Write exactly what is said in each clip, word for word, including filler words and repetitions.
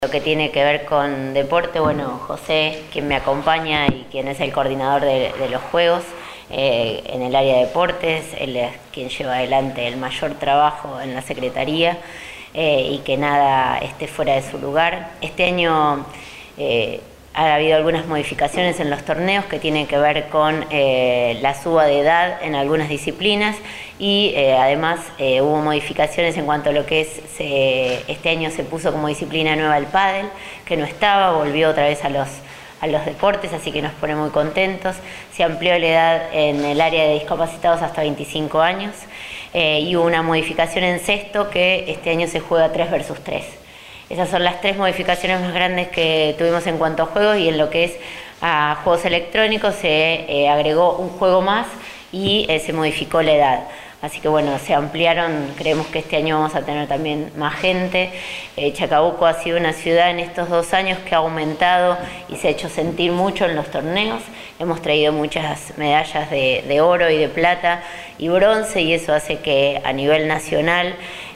Lo que tiene que ver con deporte, bueno, José, quien me acompaña y quien es el coordinador de, de los Juegos eh, en el área de deportes, él es quien lleva adelante el mayor trabajo en la Secretaría eh, y que nada esté fuera de su lugar. Este año eh, ha habido algunas modificaciones en los torneos que tienen que ver con eh, la suba de edad en algunas disciplinas y eh, además eh, hubo modificaciones en cuanto a lo que es, se, este año se puso como disciplina nueva el pádel, que no estaba, volvió otra vez a los, a los deportes, así que nos pone muy contentos. Se amplió la edad en el área de discapacitados hasta veinticinco años eh, y hubo una modificación en sexto que este año se juega tres versus tres. Esas son las tres modificaciones más grandes que tuvimos en cuanto a juegos, y en lo que es a juegos electrónicos se eh, agregó un juego más y eh, se modificó la edad. Así que bueno, se ampliaron, creemos que este año vamos a tener también más gente. Eh, Chacabuco ha sido una ciudad en estos dos años que ha aumentado y se ha hecho sentir mucho en los torneos. Hemos traído muchas medallas de, de oro y de plata y bronce, y eso hace que a nivel nacional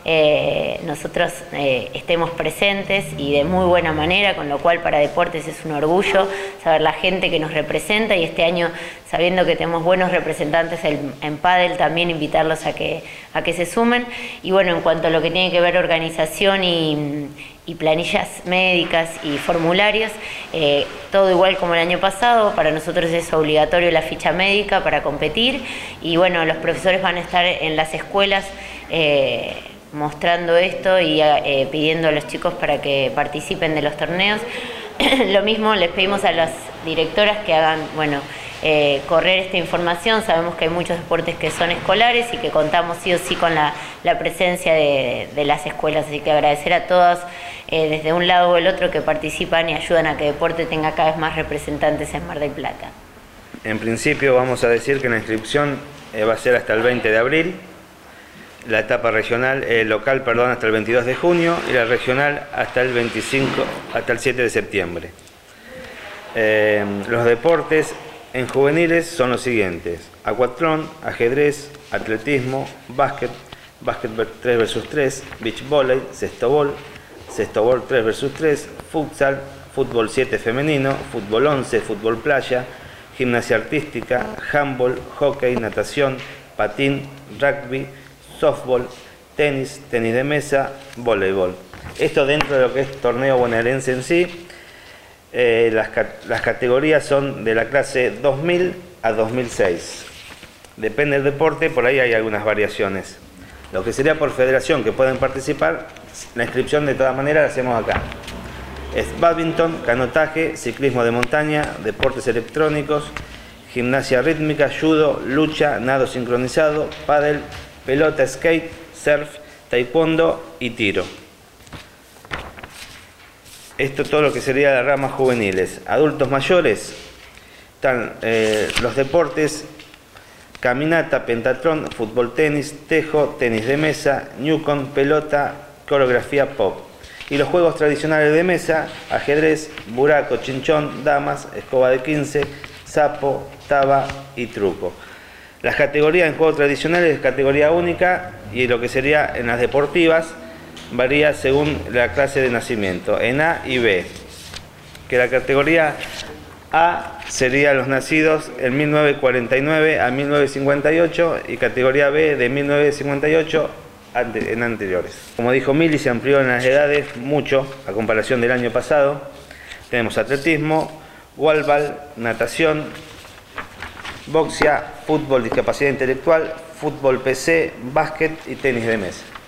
eh, nosotros eh, estemos presentes y de muy buena manera, con lo cual para deportes es un orgullo saber la gente que nos representa, y este año, sabiendo que tenemos buenos representantes en, en pádel, también invitarlos a que, a que se sumen. Y bueno, en cuanto a lo que tiene que ver organización y, y planillas médicas y formularios, eh, todo igual como el año pasado. Para nosotros es obligatorio la ficha médica para competir, y bueno, los profesores van a estar en las escuelas eh, mostrando esto y eh, pidiendo a los chicos para que participen de los torneos. Lo mismo les pedimos a las directoras que hagan, bueno, eh, correr esta información. Sabemos que hay muchos deportes que son escolares y que contamos sí o sí con la, la presencia de, de las escuelas, así que agradecer a todas eh, desde un lado o el otro que participan y ayudan a que deporte tenga cada vez más representantes en Mar del Plata. En principio vamos a decir que la inscripción eh, va a ser hasta el veinte de abril, la etapa regional, eh, local, perdón, hasta el veintidós de junio, y la regional hasta el veinticinco, hasta el siete de septiembre. Eh, los deportes en juveniles son los siguientes: acuatlón, ajedrez, atletismo, básquet, básquet tres versus tres, beach volley, sextobol, sextobol tres versus tres, futsal, fútbol siete femenino, fútbol once, fútbol playa, gimnasia artística, handball, hockey, natación, patín, rugby, softball, tenis, tenis de mesa, voleibol. Esto dentro de lo que es torneo bonaerense en sí. Eh, las, las categorías son de la clase dos mil a dos mil seis. Depende del deporte, por ahí hay algunas variaciones. Lo que sería por federación que pueden participar, la inscripción de todas maneras la hacemos acá. Es badminton, canotaje, ciclismo de montaña, deportes electrónicos, gimnasia rítmica, judo, lucha, nado sincronizado, pádel, pelota, skate, surf, taekwondo y tiro. Esto todo lo que sería las ramas juveniles. Adultos mayores, están eh, los deportes: caminata, pentatlón, fútbol, tenis, tejo, tenis de mesa, newcon, pelota, coreografía pop. Y los juegos tradicionales de mesa: ajedrez, buraco, chinchón, damas, escoba de quince, sapo, taba y truco. Las categorías en juegos tradicionales es categoría única, y lo que sería en las deportivas varía según la clase de nacimiento, en A y B. Que la categoría A sería los nacidos en mil novecientos cuarenta y nueve a mil novecientos cincuenta y ocho, y categoría B de mil novecientos cincuenta y ocho en anteriores. Como dijo Mili, se amplió en las edades mucho a comparación del año pasado. Tenemos atletismo, wallball, natación, boxea, fútbol, discapacidad intelectual, fútbol P C, básquet y tenis de mesa.